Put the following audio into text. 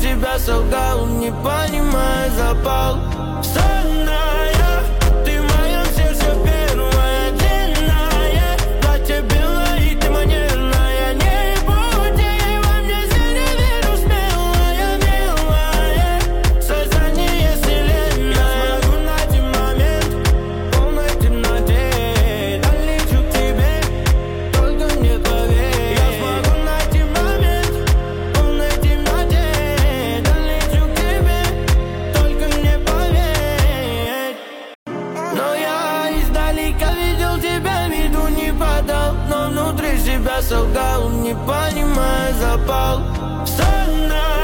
себя солгал, не понимая запал. Сонная, ты в моем сердце первая, длинная. Платье белое, и ты манерная. Не будь во мне зря, верю смелая, милая. Сознание вселенная. Я смогу найти момент в полной темноте. Долечу к тебе, только мне поверь. Я смогу найти момент в полной темноте. Долечу к тебе, только мне поверь. Но я издалека видел тебя, виду не подал, но внутри себя солгал, не понимая запал. Сонная.